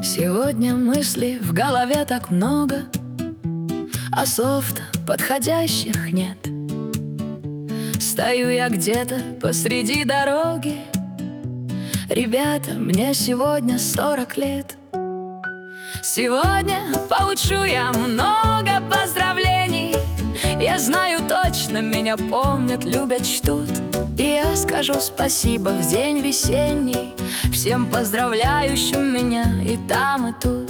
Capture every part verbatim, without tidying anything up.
Сегодня мыслей в голове так много, а слов-то подходящих нет. Стою я где-то посреди дороги. Ребята, мне сегодня сорок лет. Сегодня получу я много поздравлений. Я знаю точно, меня помнят, любят, чтут. И я скажу спасибо в день весенний всем поздравляющим меня и там, и тут.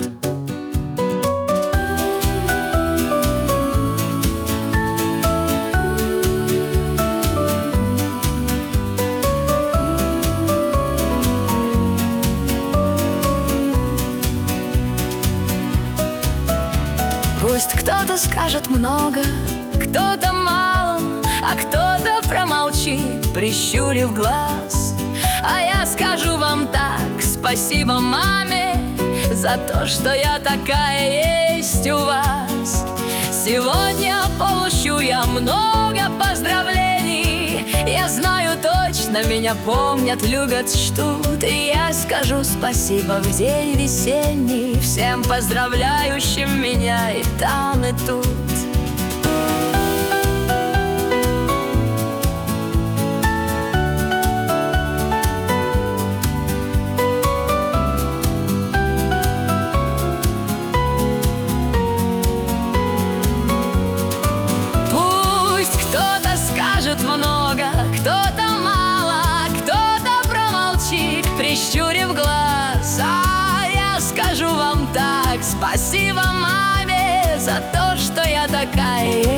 Пусть кто-то скажет много, кто-то мало, а кто-то промолчит, прищурив глаз. А я скажу вам так: спасибо маме за то, что я такая есть у вас. Сегодня получу я много поздравлений. Я знаю точно, меня помнят, любят, чтут. И я скажу спасибо в день весенний всем поздравляющим меня и там, и тут. Много, кто-то мало, кто-то промолчит, прищурив глаз. А я скажу вам так: спасибо маме за то, что я такая